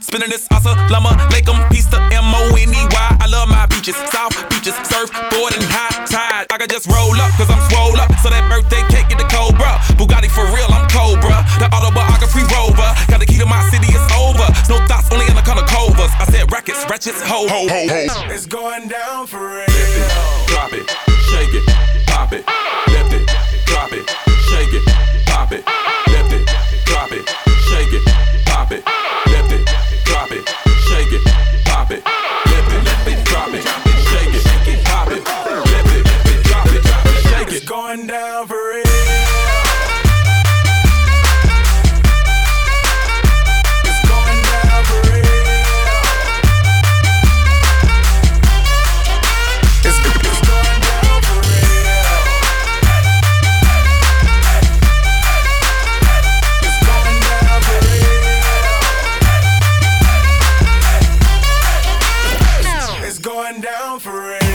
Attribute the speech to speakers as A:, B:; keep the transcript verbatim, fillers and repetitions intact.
A: Spinning this assalamu alaikum, peace to M O N E Y. I love my beaches, south beaches, surfboard and high tide. I can just roll up, cause I'm swole up. So that birthday cake get the Cobra. Bugatti for real, I'm Cobra. The autobiography rover. Got the key to my city, it's over. No thoughts, only in the color covers. I said rackets, ratchets, ho, ho, ho, ho.
B: It's going down for real.
A: Lift it, drop it, shake it, pop it. Lift it, drop it, shake it, pop it. Lift it, drop it, shake it, pop it. Lift it, drop it, shake it, pop it. Lift it, lift it, drop it, shake it, pop it. Lift it, drop it, shake it.
B: It's going down for real. Going down for real.